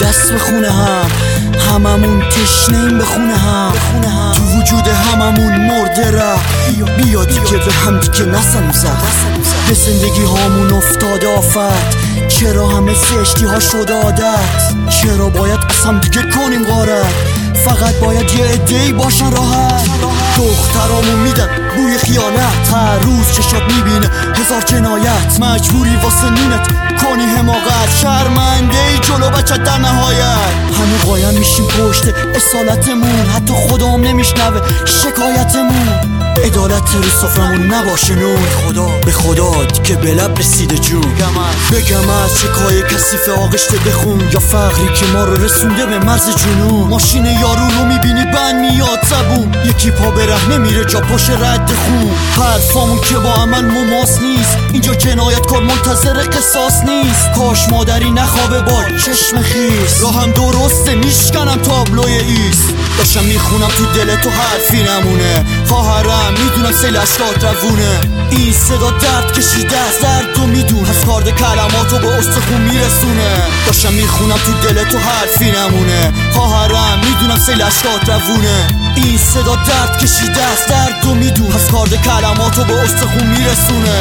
دست به خونه هممون تشنه‌ایم به خونه تو وجود هممون مرده ره. بیا دیگه به هم دیگه نزنیم زد، به زندگی هامون افتاده آفت. چرا همه زشتی ها شده عادت؟ چرا باید از هم دیگه کنیم غارت؟ فقط باید یه عده‌ای باشن راحت. دخترامون میدن بوی خیانت، هر روز چشات میبینه هزار جنایت. مجبوری واسه نونت کنی حماقت، شرمنده ای جلو بچت در نهایت. همه قایم میشیم پشت اصالتمون، حتی خدام نمیشنوه شکایتمون. عدالت رو سفرمون نباشه نون، به خدا که به لب رسیده جون. بگم از شکای کثیف آغشته بخون، یا فقری که ما رو رسونده به مرز جنون. ماشین یارو رو میبینی بند میاد زبون، یکی پا به ره نمیره جا پاش رد خون. حرفامون که با عمل مماس نیست، اینجا جنایت کار منتظر قصاص نیست. کاش مادری نخوابه با چشم خیس، راهم درسته میشکنم تابلوی ایست. داشتم میخونم تو دل تو حرفی نمونه، خواهرم میدونم سیل اشکات روونه. این صدا درد کشیده از درد و میدونه، از کارد کلماتو به استخون میرسونه. داشتم میخونم تو دل تو حرفی نمونه، خواهرم میدونم سیل اشکات روونه. این صدا درد کشیده از درد و میدونه، از کارد کلماتو به استخون میرسونه.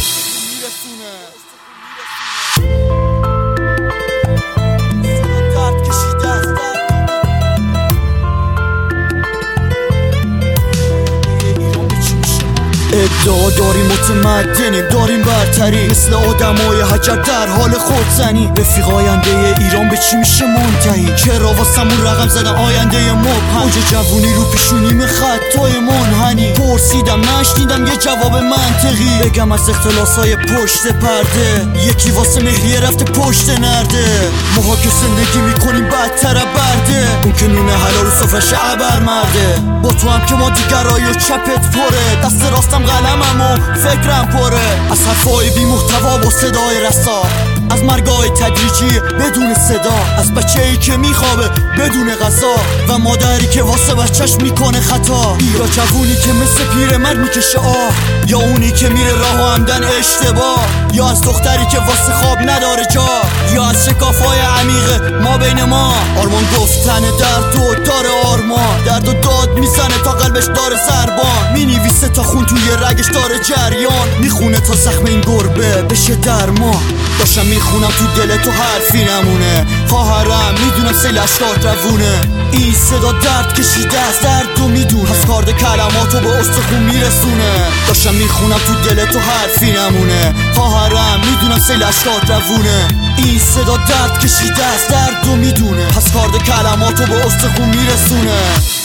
ادعا داریم متمدنیم، داریم برتری، مثل آدمای حجر در حال خودزنی. رفیق آینده ایران به چی میشه منتهی؟ چرا واسمون رقم زدن آینده مبهم؟ اوج جوونی رو پیشونیم خطای منحنی. پرسیدم نشنیدم یه جواب منطقی، بگم از اختلاسای پشت پرده. یکی واسه مهریه رفته پشت نرده، ماها که زندگی میکنیم بدتر برده. اون که نونه حلال رو سفرش عبر مرده. با تو هم که ما دیگرایی و چپت پره، دست راستم قلمم و فکرم پره. از حرفای بی محتوا با صدای رسا، از مرگای تدریجی بدون صدا، از بچه‌ای که میخوابه بدون غذا، و مادری که واسه بچه‌ش میکنه خطا. یا جوونی که مثل پیرمرد میکشه آه، یا اونی که میره راه و همدن اشتباه، یا از دختری که واسه خواب نداره جا، یا از شکافای عمیق ما بین ما. آرمان گفتن درد و داره آرمان، درد و داد میزنه تا قلبش داره ضربان. مینویسه تا خون توی رگش داره جریان، میخونه تا زخم این گربه بشه درمان. داشتم میخونم تو دل تو حرفی نمونه، خواهرم میدونم سیل اشکات روونه. این صدا درد کشیده از درد و میدونه، از کارد کلماتو به استخون میرسونه. داشتم میخونم تو دل تو حرفی نمونه، خواهرم میدونم سیل اشکات روونه. این صدا درد کشیده از درد و میدونه، از کارد کلماتو به استخون میرسونه.